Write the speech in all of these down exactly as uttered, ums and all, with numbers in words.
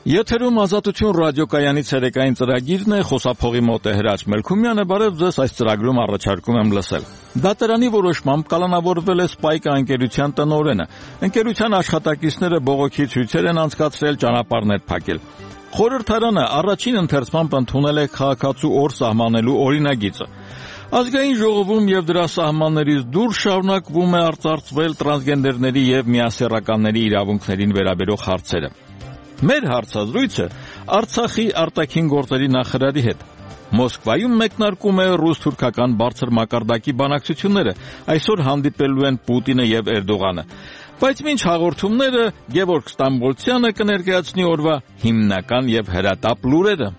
Եթերում Ազատություն ռադիոկայանի ցերեկային ծրագիրն է, խոսափողի մոտ է Հրաչ Մելքումյանը, բարև ձեզ, այս ծրագրում առաջարկում եմ լսել։ Դատարանի որոշմամբ կալանավորվել է Spike ընկերության տնօրենը։ Ընկերության աշխատակիցները բողոքի ցույցեր են անցկացրել, ճանապարհներ փակել։ Խորհրդարանը առաջին ընթերցմամբ ընդունել է քաղաքացու օր սահմանելու օրինագիծը։ Ազգային ժողովում եւ դրա սահմաններից դուրս շարունակվում է արծարծվել տրանսգենդերների եւ միասեռականների իրավունքներին վերաբերող հարցերը։ Մեր հարցազրույցը Արցախի արտաքին գործերի նախարարի հետ։ Մոսկվայում մեկնարկում է ռուս-թուրքական բարձր մակարդակի բանակցությունները, այսօր հանդիպելու են Պուտինը եւ Էրդողանը։ Բայց մինչ հաղորդումները Գևորգ Ստամբոլցյանը կներկայացնի օրվա հիմնական եւ հրատապ լուրերը։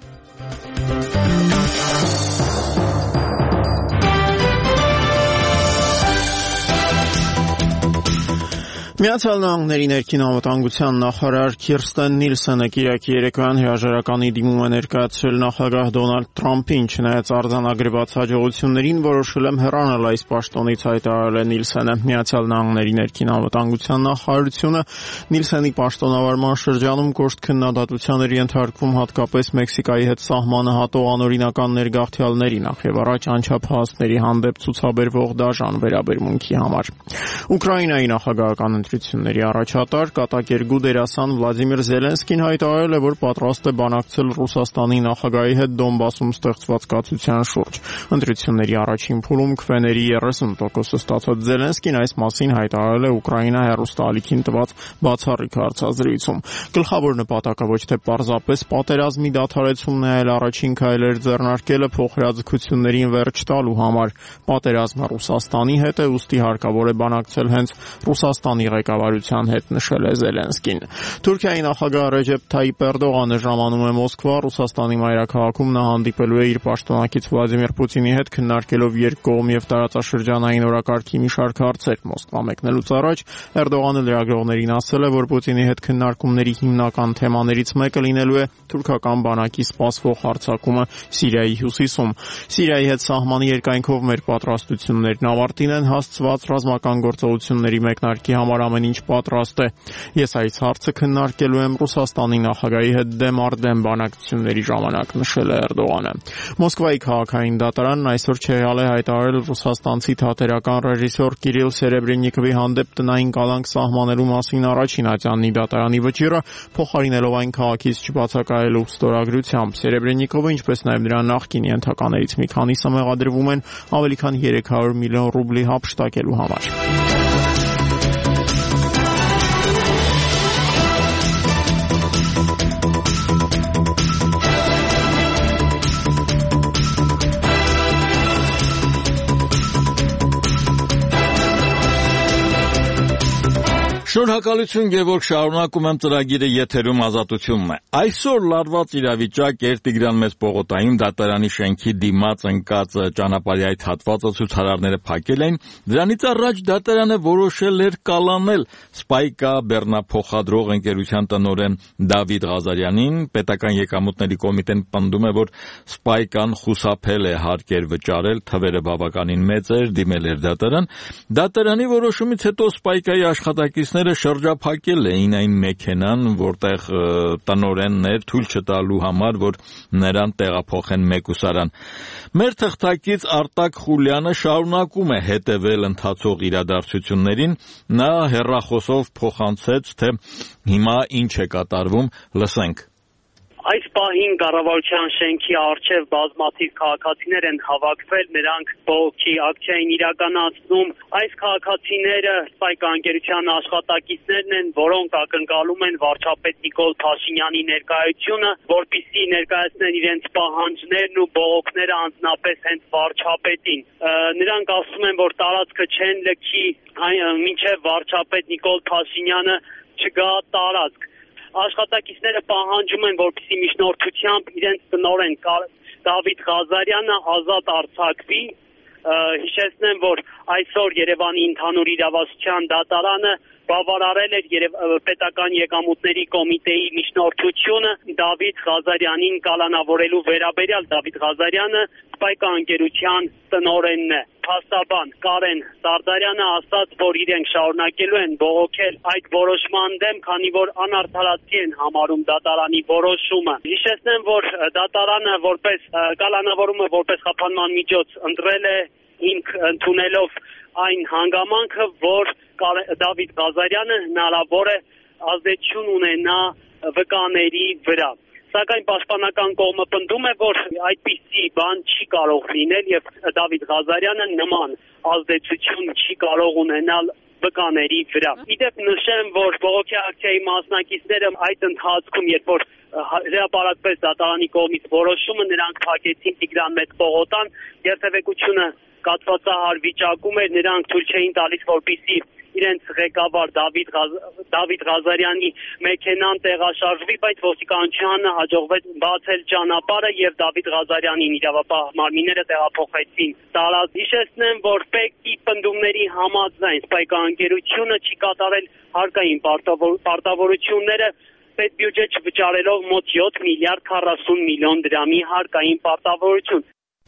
Միացյալ Նահանգների ներքին անվտանգության նախարար Քիրստեն Նիլսենը կիրակի երեկոյան հրաժարականի դիմում է ներկայացրել նախագահ Դոնալդ Թրամփին, չնայած արձանագրված հաջողություններին որոշել եմ հեռանալ այս պաշտոնից, հայտարարել է Նիլսենը։ Միացյալ Նահանգների ներքին անվտանգության նախարարությունը Նիլսենի պաշտոնավարման շրջանում կոշտ քննադատության էր ենթարկվում հատկապես Մեքսիկայի հետ սահմանը հատող անօրինական ներգաղթյալների, նախ եւ առաջ անչափահասների հանդեպ ցուցաբերվող դաժան վերաբերմունքի համար։ Ուկրաինայի նախագահական ընտրությունների առաջատար կատակերգու դերասան Վլադիմիր Զելենսկին հայտարարել է, որ պատրաստ է բանակցել Ռուսաստանի նախագահի հետ Դոնբասում ստեղծված կացության շուրջ։ Ընտրությունների առաջին փուլում քվեների երեսուն տոկոսը ստացած Զելենսկին այս մասին հայտարարել է Ուկրաինա հեռուստաալիքին տված բացառիկ հարցազրույցում։ Գլխավոր նպատակը ոչ թե պարզապես պատերազմի դադարեցումն է, այլ առաջին քայլեր ձեռնարկելը փոխհրաձգություններին վերջ տալու համար։ Պատերազմը Ռուսաստանի հետ է, ուստի հարկավոր է բանակցել հենց Ռուսաստանի ղեկավարության հետ, նշել է Զելենսկին։ Թուրքիայի նախագահ Ռեջեփ Թայիպ Էրդողանը ժամանում է Մոսկվա, Ռուսաստանի մայրաքաղաքում նա հանդիպելու է իր պաշտոնակից Վլադիմիր Պուտինի հետ, քննարկելով երկկողմ եւ տարածաշրջանային օրակարգի մի շարք հարցեր։ Մոսկվա մեկնելուց առաջ Էրդողանը լրագրողներին ասել է, որ Պուտինի հետ քննարկումների հիմնական թեմաներից մեկը լինելու է թուրքական բանակի սպասվող հարձակումը Սիրիայի հյուսիսում։ Սիրիայի հետ սահմանի երկայնքով մեր պատրաստություններն ավարտին են հասցված, ռազմական գործողությունների մեկնարկի համար ամեն ինչ պատրաստ է։ Ես այս հարցը քննարկելու եմ Ռուսաստանի նախագահի հետ դեմ առ դեմ բանակցությունների ժամանակ, նշել է Էրդողանը։ Մոսկվայի քաղաքային դատարանն այսօր չեղյալ է հայտարարել ռուսաստանցի թատերական ռեժիսոր Կիրիլ Սերեբրեննիկովի հանդեպ տնային կալանք սահմանելու մասին առաջին ատյաննի դատարանի վճիռը, փոխարինելով այն քաղաքից չբացակայելու ստորագրությամբ։ Սերեբրեննիկովը, ինչպես նաև նրա նախկին ենթականերից մի քանիսը մեղադրվում են ավելի քան երեք հարյուր միլիոն ռուբլի հափշտակելու համար։ Շնորհակալություն, Գևորգ, շարունակում եմ ծրագիրը, եթերում Ազատությունն է։ Այսօր լարված իրավիճակ էր Տիգրան Մեծ պողոտայում, դատարանի շենքի դիմաց ընկած ճանապարհի այդ հատվածը ցուցարարները փակել էին։ Դրանից առաջ դատարանը որոշել էր կալանել Spike բեռնափոխադրող ընկերության տնօրեն Դավիթ Ղազարյանին։ Պետական եկամուտների կոմիտեն պնդում է, որ Spike-ն խուսափել է հարկեր վճարել, թվերը բավականին մեծ էր, դիմել էր դատարան։ Դատարանի որոշումից հետո Spike-ի աշխատակիցները շրջափակել էին այն մեքենան, որտեղ տնօրենն էր, թույլ չտալու համար, որ նրան տեղափոխեն մեկուսարան։ Մեր թղթակից Արտակ Խուլյանը շարունակում է հետևել ընթացող իրադարձություններին, նա հեռախոսով փոխանցեց, թե հիմա ինչ է կատարվում, լսենք։ Այս պահին կառավարության շենքի առջև բազմաթիվ քաղաքացիներ են հավաքվել, նրանք բողոքի ակցիա են իրականացնում։ Այս քաղաքացիները Spike ընկերության աշխատակիցներն են, որոնք ակնկալում են վարչապետ Նիկոլ Փաշինյանի ներկայությունը, որպեսզի ներկայացնեն իրենց պահանջներն ու բողոքները անձնապես հենց վարչապետին։ Նրանք ասում են, որ տարածքը չեն լքի, մինչև վարչապետ Նիկոլ Փաշինյանը չգա տարածք։ Աշխատակիցները պահանջում են, որպեսզի միջնորդությամբ իրենց տնօրեն Դավիթ Ղազարյանը ազատ արձակվի։ Հիշեցնեմ, որ այսօր Երևանի ընդհանուր իրավասության դատարանը բավարարել էր պետական եկամուտների կոմիտեի միջնորդությունը Դավիթ Ղազարյանին կալանավորելու վերաբերյալ։ Դավիթ Ղազարյանը Spike ընկերության տնօրենն է։ փաստաբան Կարեն Սարդարյանը ասաց, որ իրենք շարունակելու են բողոքել այդ որոշման դեմ, քանի որ անարդարացի են համարում դատարանի որոշումը։ Հիշեցնեմ, որ դատարանը որպես կալանավորումը որպես խափանման միջոց ընտրել է հիմք ընդունելով այն հանգամանքը, որ Դավիթ Ղազարյանը հնարավոր է ազդեցություն ունենա վկաների վրա։ Սակայն պաշտպանական կողմը պնդում է, որ այդպիսի բան չի կարող լինել եւ Դավիթ Ղազարյանը նման ազդեցություն չի կարող ունենալ վկաների վրա։ Իդեպ նշեմ, որ բողոքի ակցիայի մասնակիցները այդ ընթացքում, երբ որ հրապարակվեց դատարանի կողմից որոշումը, նրանք փակեցին Տիգրան Մեծ պողոտան, երթևեկությունը կաթվածահար վիճակում էր, նրանք թույլ չէին տալիս, որպեսզի իրենց ղեկավար Դավիթ Դավիթ Ղազարյանի մեքենան տեղաշարժվի, բայց ոստիկանությանը հաջողվեց բացել ճանապարհը եւ Դավիթ Ղազարյանին իրավապահ մարմինները տեղափոխեցին տարած։ Հիշեցնեմ, որ ՊԵԿ-ի պնդումների համաձայն սպայկաընկերությունը չի կատարել հարկային պարտավորությունները, պետբյուջե չվճարելով մոտ յոթ միլիարդ քառասուն միլիոն դրամի հարկային պարտավորություն։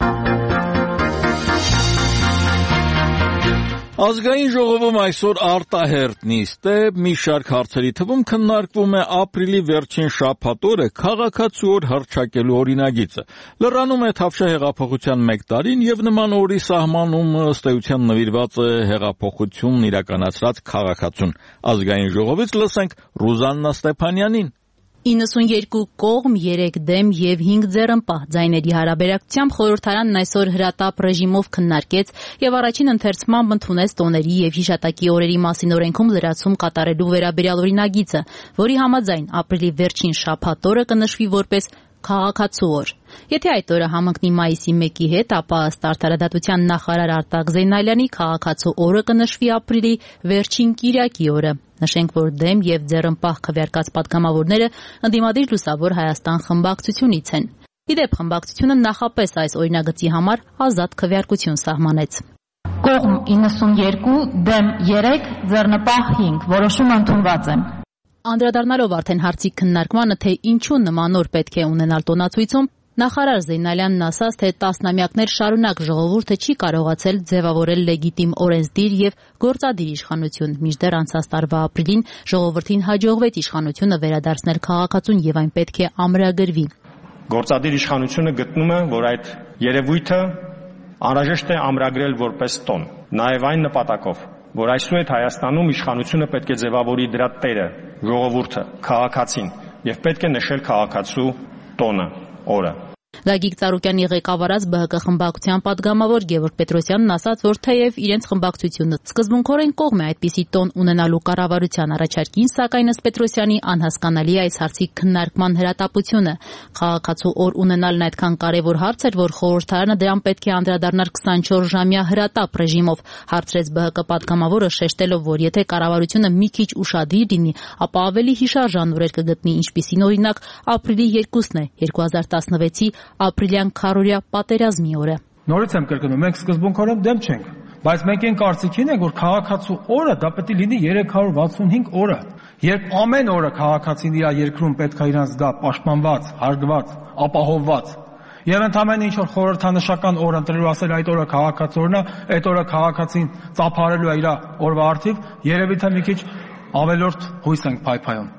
Ազգային ժողովում այսօր արտահերտ նիստ է, մի շարք հարցերի թվում քննարկվում է ապրիլի վերջին շաբաթ օրը քաղաքացու օր հռչակելու օրինագիծը։ Լրանում է Թավշյա հեղափոխության մեկ տարին եւ նման օրի սահմանում ըստ էության նվիրված է հեղափոխությունն իրականացրած քաղաքացուն։ Ազգային ժողովից լսենք Ռուզաննա Ստեփանյանին։ իննսունյերկու կողմ, երեք դեմ եւ հինգ ձեռնպահ ձայների հարաբերակցությամբ խորհրդարանն այսօր հրատապ ռեժիմով քննարկեց եւ առաջին ընթերցմամբ ընդունեց տոների եւ հիշատակի օրերի մասին օրենքում լրացում կատարելու վերաբերյալ օրինագիծը, որի համաձայն ապրիլի վերջին շաբաթ օրը կնշվի որպես քաղաքացու օր։ Եթե այդ օրը համընկնի մայիսի մեկի հետ, ապա ըստ Արդարադատության նախարար Արտակ Զեյնալյանի քաղաքացու օրը կնշվի ապրիլի վերջին կիրակի օրը։ Նշենք, որ դեմ եւ ձեռնպահ քվեարկած պատգամավորները ընդդիմադիր Լուսավոր Հայաստան խմբակցությունից են։ Իդեպ խմբակցությունը նախապես այս օրինագծի համար ազատ քվեարկություն սահմանեց։ Կողմ իննսունյերկու, դեմ երեք, ձեռնպահ հինգ, որոշումը ընդունված է։ Անդրադառնալով արդեն հարցի քննարկմանը, թե ինչու նման օր պետք է ունենալ տոնացույցում, նախարար Զեյնալյանն ասաց, թե տասնամյակներ շարունակ ժողովուրդը չի կարողացել ձևավորել լեգիտիմ օրենսդիր եւ գործադիր իշխանություն, մինչդեռ անցած տարվա ապրիլին ժողովրդին հաջողվեց իշխանությունը վերադարձնել քաղաքացուն եւ այն պետք է ամրագրվի։ Գործադիր իշխանությունը գտնում է, որ այդ երևույթը անհրաժեշտ է ամրագրել որպես տոն, նաեւ այն նպատակով, որ այսուհետ Հայաստանում իշխանությունը պետք է ձևավորի դրա տերը, ժողովուրդը, քաղաքացին եւ պետք է նշել քաղաքացու տոնը, օրը։ Գագիկ Ծառուկյանի ղեկավարած ԲՀԿ խմբակցության պատգամավոր Գևորգ Պետրոսյանն ասաց, որ թեև իրենց խմբակցությունը սկզբունքորեն կողմ է այդպիսի տոն ունենալու կառավարության առաջարկին, սակայն ըստ Պետրոսյանի անհասկանալի է այս հարցի քննարկման հրատապությունը։ Քաղաքացու օր ունենալն այդքան կարևոր հարց էր, որ խորհրդարանը դրան պետք է անդրադառնար քսանչորս ժամյա հրատապ ռեժիմով, հարցրեց ԲՀԿ պատգամավորը, շեշտելով, որ եթե կառավարությունը մի քիչ ուշադիր լինի, ապա ավելի հիշարժան օրեր կգտնի, ինչպիսին օրինակ ապրիլի երկուսն է, երկու հազար տասնվեցի ապրիլյան քառորյա պատերազմի օրը։ Նորից եմ կրկնում, մենք սկզբունքորեն դեմ չենք, բայց մենք այն կարծիքին ենք, որ քաղաքացու օրը դա պետք է լինի երեք հարյուր վաթսունհինգ օրը, երբ ամեն օրը քաղաքացին իր երկրում պետք է իրանց դա պաշտպանված, հարգված, ապահովված։ Եվ ընդամենը ինչ որ խորհրդանշական օր ընտրելու ասել այդ օրը քաղաքացու օրն է, այդ օրը քաղաքացին ծափարելու է իր օրվա արդիվ, երևի թե մի քիչ ավելորդ հույս ենք փայփայում։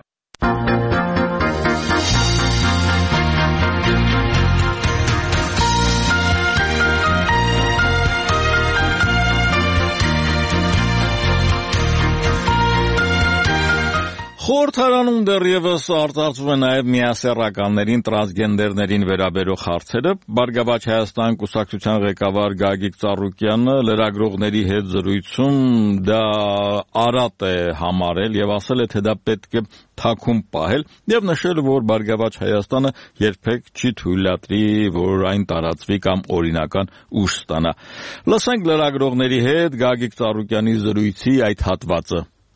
Խորհրդարանում դեռևս արտարծվում է նաև միասեռականներին, տրանսգենդերներին վերաբերող հարցերը։ Բարգավաճ Հայաստան կուսակցության ղեկավար Գագիկ Ծառուկյանը լրագրողների հետ զրույցում դա արատ է համարել եւ ասել է, թե դա պետք է թաքուն պահել եւ նշել, որ Բարգավաճ Հայաստանը երբեք չի թույլատրի, որ այն տարածվի կամ օրինական ուժ ստանա։ Լսենք լրագրողների հետ Գագիկ Ծառուկյանի զրույցի այդ հատվածը։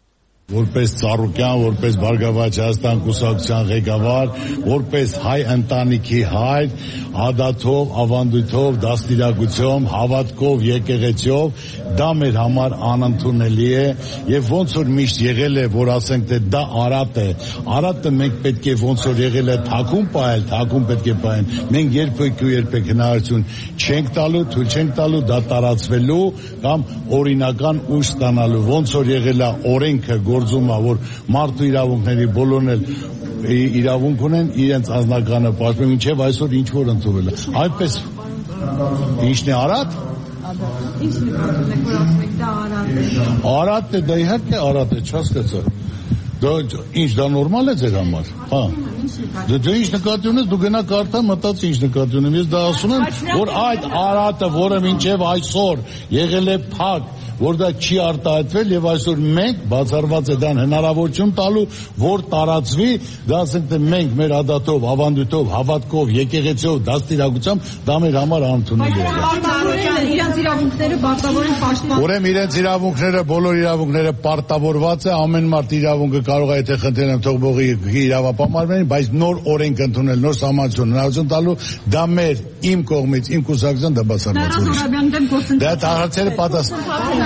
Որպես Ծառուկյան, որպես Բարգավաճ Հայաստան կուսակցության ղեկավար, որպես հայ ընտանիքի հայր, ադաթով, ավանդույթով, դաստիարակությամբ, հավատքով, եկեղեցիով, դա մեր համար անընդունելի է եւ ոնց որ միշտ եղել է, որ ասենք թե դա արատ է, արատը մենք պետք է ոնց որ եղել է թակում պահել, թակում պետք է պահեն։ Մենք երբեք ու երբեք հնարավորություն չենք տալու, թույլ չենք տալու դա տարածվելու կամ օրինական ուժ ստանալու, ոնց որ եղել է օրենքը գործում է, որ մարդու իրավունքների բոլորն էլ իրավունք ունեն իրենց անձնականը պաշտպանել, մինչև այսօր ինչ որ ընդունել է։ Այդպես ինչն է արատ։ Ինչ նկատում եք, որ ասում եք դա արատ է։ Արատ է, դա իհարկե արատ է, չհասկացա։ Դա ինչ դա նորմալ է ձեր համար։ Հա։ Դե ինչ նկատի ունես, դու գնա կարդա, մտածի ինչ նկատի ունեմ։ Ես դա ասում եմ, որ այդ արատը, որը մինչև այսօր եղել է փակ, որ դա չի արտահայտվել եւ այսօր մենք բացառված է դան հնարավորություն տալու, որ տարածվի, դա ասենք թե մենք մեր ադաթով, ավանդույթով, հավատքով, եկեղեցիով, դաստիարակությամբ դա մեր համար անընդունելի է։ Իրենց իրավունքները պարտավոր են պաշտպանել։ Ուրեմն իրենց իրավունքները, բոլոր իրավունքները պարտավորված է, ամեն մարդ իրավունքը կարող է եթե խնդրեն թողողի իրավապահարներին, բայց նոր օրենք ընդունել, նոր սահմանություն հնարավորություն տալու, դա մեր իմ կողմից, իմ կուսակցության դա բացառված է։ Դա հարցերը պատասխան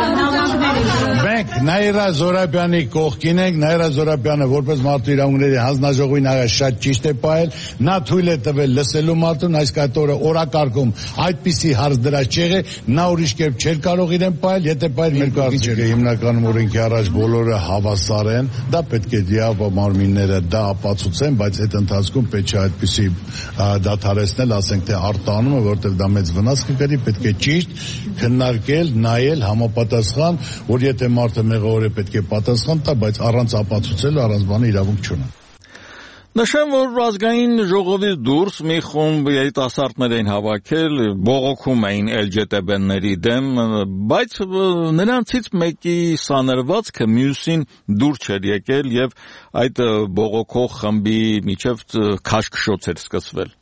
Մենք Նաիրա Զորաբյանի կողքին ենք, Նաիրա Զորաբյանը որպես մարդու իրավունքների հանձնաժողովի նախ շատ ճիշտ է պահել, նա թույլ է տվել լսելու մարդուն, այս կայտորը օրակարգում այդպիսի հարց դրած չեղե, նա ուրիշ կերպ չէր կարող իրեն պահել, եթե պահել մեր կարծիքը հիմնականում օրենքի առաջ բոլորը հավասար են, դա պետք է դիապա մարմինները դա ապացուցեն, բայց այդ ընթացքում պետք է այդպիսի դադարեցնել, ասենք թե արտանումը, որտեղ դա մեծ վնաս կկրի, պետք է ճիշտ քննարկել, նայել համապատասխան, որ եթե մարդը մեղավոր է պետք է պատասխան տա, բայց առանց ապացուցելու առանց բանի իրավունք չունի։ Նշեմ, որ ազգային ժողովից դուրս մի խումբ երիտասարդներ էին հավաքել, բողոքում էին L G B T-ների դեմ, բայց նրանցից մեկի սանրվածքը մյուսին դուր չէր եկել եւ այդ բողոքող խմբի միջև քաշքշոց էր սկսվել։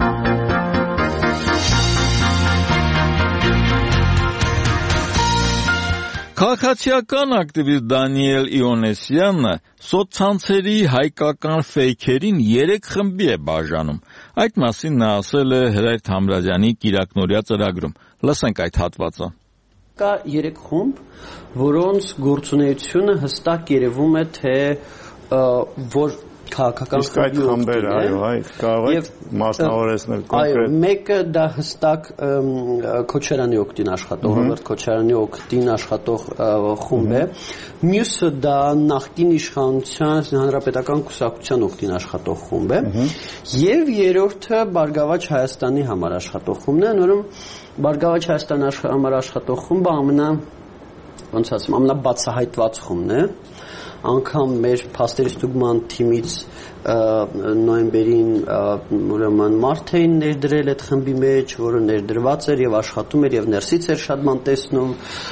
Քաղաքացիական ակտիվիստ Դանիել Իոնեսյանը սոցցանցերի հայկական ֆեյքերին երեք խմբի է բաժանում։ Այդ մասին նա ասել է Հրայր Թամրազյանի կիրակնօրյա ծրագրում։ Լսենք այդ հատվածը։ Կա երեք խումբ, որոնց գործունեությունը հստակ երևում է, թե որ քաղաքական խմբերը, այո, այ կարող եք մասնավորեցնել կոնկրետ։ Այո, մեկը դա հստակ Քոչարյանի օգտին աշխատող, Ռոբերտ Քոչարյանի օգտին աշխատող խումբ է։ Մյուսը դա նախկին իշխանության հանրապետական կուսակցության օգտին աշխատող խումբ է։ Եվ երրորդը Բարգավաճ Հայաստանի համար աշխատող խումբն է, նորում Բարգավաճ Հայաստանի համար աշխատող խումբը ամենա ոնց ասեմ, ամենաբացահայտված խումբն է։ Անգամ մեր փաստերի ստուգման թիմից նոյեմբերին ուրեմն մարդ էին ներդրել այդ խմբի մեջ, որը ներդրված էր եւ աշխատում էր եւ ներսից էր շատ բան տեսնում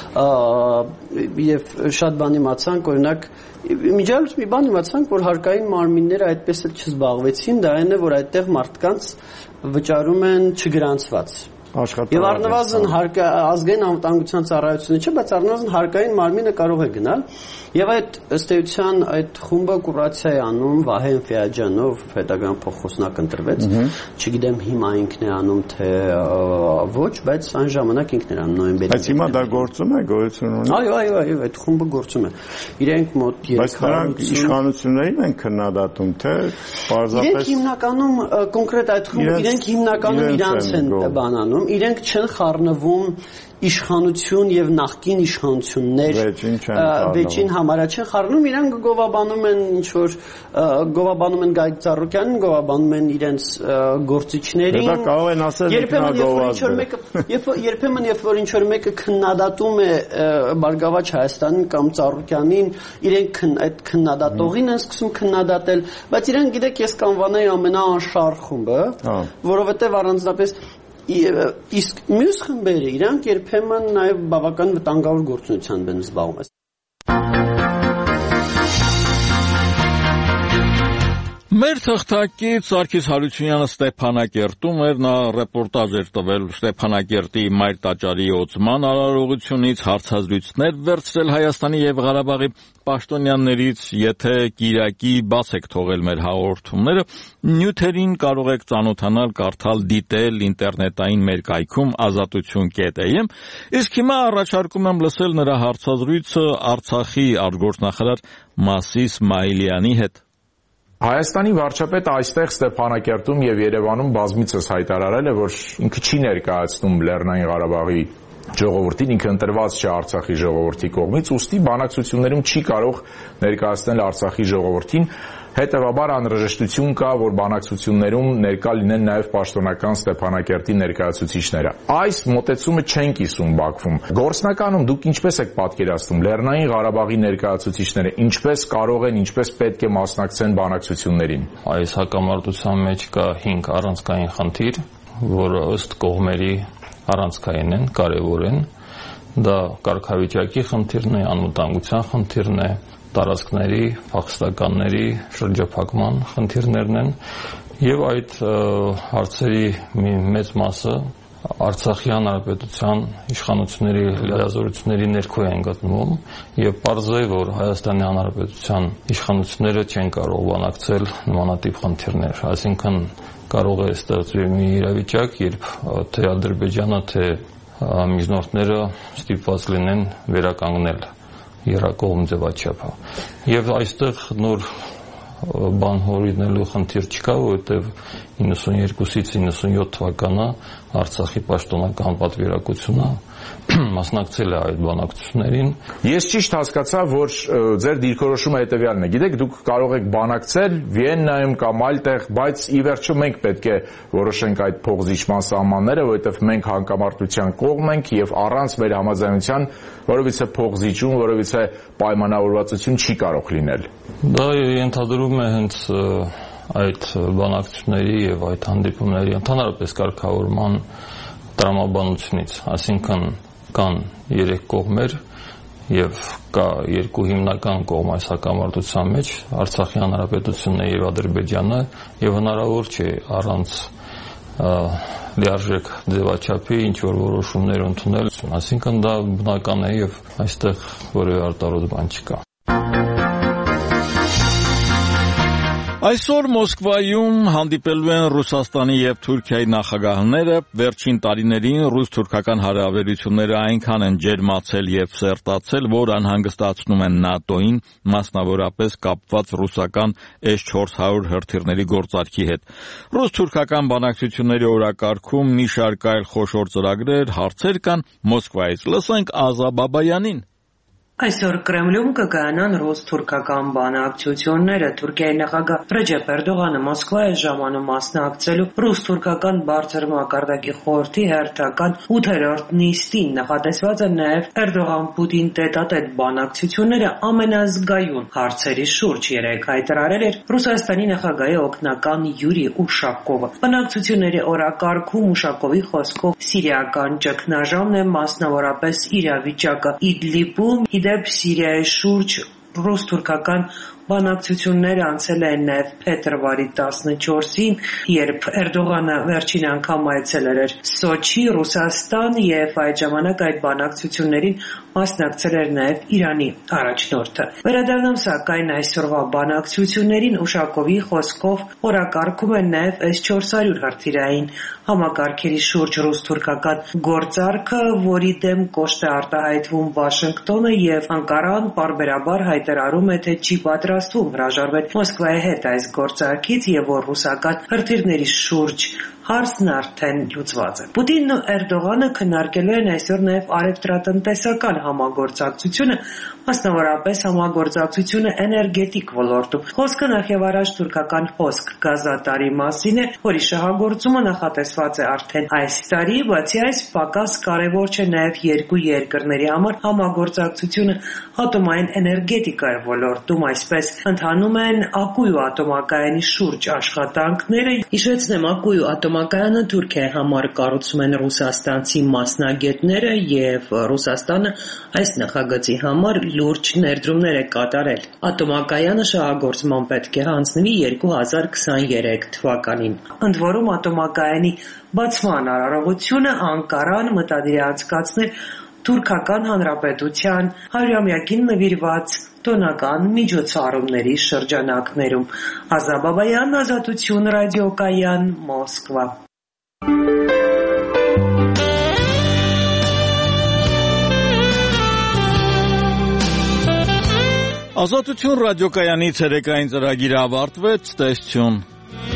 եւ շատ բան իմացանք, օրինակ միջալուց մի բան իմացանք, որ հարկային մարմինները այդպես էլ չզբաղվեցին, դա այն է, որ այդտեղ մարդկանց վճարում են չգրանցված Եվ առնվազն ազգային անվտանգության ծառայությունը չէ, բայց առնվազն հարկային մարմինը կարող է գնալ եւ այդ ըստ էության այդ խումբը կուրացիա է անում Վահեն Ֆիաջանով պետական փոխոսնակ ընտրվեց, չգիտեմ հիմա ինքն է անում թե ոչ, բայց այն ժամանակ ինքն էր անում նոյեմբերին։ Բայց հիմա դա գործում է, գոյություն ունի։ Այո, այո, այո, այդ խումբը գործում է։ Իրենք մոտ երեք հարյուր իշխանություններին են քննադատում, թե պարզապես իրենք հիմնականում կոնկրետ այդ խումբը իրենք հիմնականում իրանց են բանանում իրենք չեն խառնվում իշխանություն եւ նախկին իշխանություններ վեճին համարը չեն խառնում, իրանք գովաբանում են ինչ որ գովաբանում են Գայք Ծառուկյանին, գովաբանում են իրենց գործիչներին։ Դա կարող են ասել երբեմն երբ որ ինչ որ մեկը քննադատում է Բարգավաճ Հայաստանին կամ Ծառուկյանին, իրենք այդ քննադատողին են սկսում քննադատել, բայց իրենք գիտեք ես կանվանեի ամենաանշարժ խումբը, որովհետեւ առանձնապես իսկ մյուս խմբերը իրանք երբեմն նաև բավական վտանգավոր գործունեությամբ են զբաղվում։ Մեր թղթակից Սարգիս Հարությունյանը Ստեփանակերտում էր, նա ռեպորտաժ էր տվել Ստեփանակերտի Մայր տաճարի օծման արարողությունից, հարցազրույցներ վերցրել Հայաստանի եւ Ղարաբաղի պաշտոնյաներից, եթե Կիրակի բաց եք թողել մեր հաղորդումները, նյութերին կարող եք ծանոթանալ, կարդալ, դիտել ինտերնետային մեր կայքում ազատություն կետ է եմ, իսկ հիմա առաջարկում եմ լսել նրա հարցազրույցը Արցախի արտգործնախարար Մասիս Մայիլյանի հետ։ Հայաստանի վարչապետը այստեղ Ստեփանակերտում եւ Երևանում բազմիցս հայտարարել է, որ ինքը չի ներկայացնում Լեռնային Ղարաբաղի ժողովրդին, ինքը ընտրված չէ Արցախի ժողովրդի կողմից, ուստի բանակցություններում չի կարող ներկայացնել Արցախի ժողովրդին, հետևաբար անհրաժեշտություն կա, որ բանակցություններում ներկա լինեն նաև պաշտոնական Ստեփանակերտի ներկայացուցիչները։ Այս մոտեցումը չեն կիսում Բաքվում։ Գործնականում դուք ինչպես եք պատկերացնում Լեռնային Ղարաբաղի ներկայացուցիչները, ինչպես կարող են, ինչպես պետք է մասնակցեն բանակցություններին։ Այս հակամարտության մեջ կա հինգ առանցքային խնդիր, որը ըստ կողմերի առանցքային են, կարևոր են։ Դա կարգավիճակի խնդիրն է, անվտանգության խնդիրն է, տարածքների, փախստականների շրջափակման խնդիրներն են եւ այդ հարցերի մի մեծ մասը Արցախի հանրապետության իշխանությունների լիազորությունների ներքո են գտնվում եւ պարզ է, որ Հայաստանի հանրապետության իշխանությունները չեն կարող բանակցել նմանատիպ խնդիրներ, այսինքն կարող է ստեղծվել մի իրավիճակ, երբ թե Ադրբեջանը, թե միջնորդները ստիպված լինեն վերականգնել եռակողմ ձևաչափը։ Եվ այստեղ նոր բան հորինելու խնդիր չկա, որովհետև իննսունյերկուսից իննսունյոթ թվականը Արցախի պաշտոնական պատվիրակությունը մասնակցել է այդ բանակցություններին։ Ես ճիշտ հասկացա, որ ձեր դիրքորոշումը հետևյալն է։ Գիտեք, դուք կարող եք բանակցել Վիեննայում կամ այլտեղ, բայց ի վերջո մենք պետք է որոշենք այդ փողզիջման սահմանները, որովհետև մենք հակամարտության կողմ ենք եւ առանց մեր համաձայնության որովհետեւ փողզիջում, որովհետեւ պայմանավորվածություն չի կարող լինել։ Դա ենթադրում է հենց այդ բանակցությունների եւ այդ հանդիպումների ընդհանրապես կարգավորման տրամաբանությունից, այսինքն կան երեք կողմեր եւ կա երկու հիմնական կողմ այս հակամարտության մեջ, Արցախի հանրապետությունն եւ Ադրբեջանը, եւ հնարավոր չէ առանց լիարժեք ձևաչափի ինչ որ որոշումներ ընդունել, այսինքն դա բնական է եւ այստեղ որևէ արտարոց բան չկա։ Այսօր Մոսկվայում հանդիպելու են Ռուսաստանի եւ Թուրքիայի նախագահները, վերջին տարիներին ռուս-թուրքական հարաբերությունները այնքան են ջերմացել եւ սերտացել, որ անհանգստացնում են ՆԱՏՕ-ին, մասնավորապես կապված ռուսական էս չորս հարյուր հրթիռների գործարքի հետ։ Ռուս-թուրքական բանակցությունների օրակարգում մի շարք այլ խոշոր ծրագրեր, հարցեր կան Մոսկվայից։ Լսենք Ազա Բաբայանին։ Այսօր Կրեմլում կկայանան ռուս-թուրքական բանակցությունները։ Թուրքիայի նախագահ Ռեջեփ Էրդողանը Մոսկվա է ժամանում մասնակցելու ռուս-թուրքական բարձր մակարդակի խորհրդի հերթական ութերորդ նիստին։ Նախատեսված է նաև Էրդողան-Պուտին տետատետ բանակցությունները ամենազգայուն հարցերի շուրջ, երեկ հայտարարել էր Ռուսաստանի նախագահի օգնական Յուրի Ուշակովը։ Բանակցությունների օրակարգում Ուշակովի խոսքով սիրիական ճգնաժամն է, մասնավորապես իրավիճակը Իդլիբում, Իդեպ Սիրիայի շուրջ ռուս-թուրքական բանակցությունները անցել են նաև փետրվարի տասնչորսին, երբ Էրդողանը վերջին անգամ այցելել էր Սոչի, Ռուսաստան եւ այդ ժամանակ այդ բանակցություններին մասնակցել էր նաև Իրանի առաջնորդը։ Վերադառնամ սակայն այսօրվա բանակցություններին Ուշակովի խոսքով օրակարգում են նաև էս չորս հարյուր հրթիռային համակարգերի շուրջ ռուս-թուրքական գործարքը, որի դեմ կոշտ է արտահայտվում Վաշինգտոնը եւ Անկարան պարբերաբար հայտարարում է, թե չի պատրաստվում հրաժարվել Մոսկվայի հետ այս գործարքից եւ որ ռուսական հրթիռների շուրջ հարցն արդեն լուծված է։ Պուտինն ու Էրդողանը քննարկելու են այսօր նաև առևտրատնտեսական համագործակցությունը, մասնավորապես համագործակցությունը էներգետիկ ոլորտում։ Խոսքը նախևառաջ թուրքական հոսք գազատարի մասին է, որի շահագործումը նախատեսված է արդեն այս տարի, բացի այս պակաս կարևոր չէ նաև երկու երկրների համար համագործակցությունը ատոմային էներգետիկայի ոլորտում, այսպես ընթանում են Ակույու ատոմակայանի շուրջ աշխատանքները։ Հիշեցնեմ, Ակույու ատոմ ատոմակայանը Թուրքիայի համար կառուցում են ռուսաստանցի մասնագետները եւ Ռուսաստանը այս նախագծի համար լուրջ ներդրումներ է կատարել։ Ատոմակայանը շահագործման պետք է հանձնվի երկու հազար քսաներեք թվականին։ Ընդ որում ատոմակայանի բացման արարողությունը Անկարան մտադիր է անցկացնել Թուրքական Հանրապետության հարյուրամյակին նվիրված տոնական միջոցառումների շրջանակներում։ Ազա Բաբայան, Ազատություն ռադիոկայան, Մոսկվա։ Ազատություն ռադիոկայանի ցերեկային ծրագիրը ավարտվեց, տեսություն։